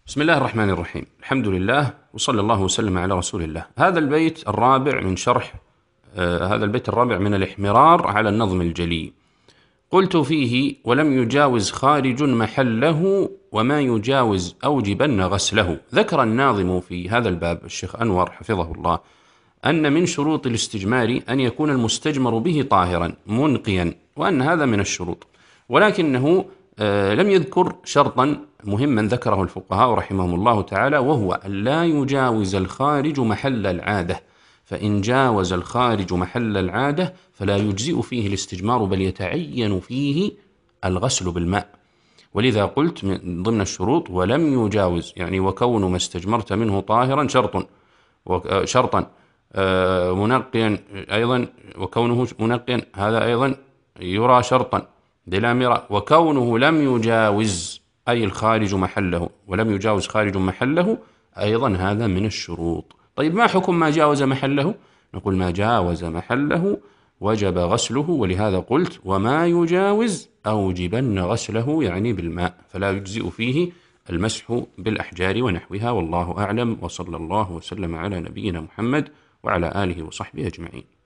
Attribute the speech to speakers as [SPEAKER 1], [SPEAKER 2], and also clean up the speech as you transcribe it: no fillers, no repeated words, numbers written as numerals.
[SPEAKER 1] بسم الله الرحمن الرحيم. الحمد لله وصلى الله وسلم على رسول الله. هذا البيت الرابع من شرح هذا البيت الرابع من الإحمرار على النظم الجلي. قلت فيه: ولم يجاوز خارج محله وما يجاوز أوجبن غسله. ذكر الناظم في هذا الباب الشيخ أنور حفظه الله أن من شروط الاستجمار أن يكون المستجمر به طاهرا منقيا، وأن هذا من الشروط، ولكنه لم يذكر شرطا مهما ذكره الفقهاء رحمهم الله تعالى، وهو أن لا يجاوز الخارج محل العادة، فإن جاوز الخارج محل العادة فلا يجزئ فيه الاستجمار، بل يتعين فيه الغسل بالماء. ولذا قلت من ضمن الشروط ولم يجاوز، يعني وكون ما استجمرت منه طاهرا شرطا منقيا أيضا، وكونه منقيا هذا أيضا يرى شرطا بلا مرى، وكونه لم يجاوز أي الخارج محله ولم يجاوز خارج محله أيضا هذا من الشروط. طيب ما حكم ما جاوز محله؟ نقول ما جاوز محله وجب غسله، ولهذا قلت وما يجاوز أوجبن غسله، يعني بالماء، فلا يجزئ فيه المسح بالأحجار ونحوها. والله أعلم، وصلى الله وسلم على نبينا محمد وعلى آله وصحبه أجمعين.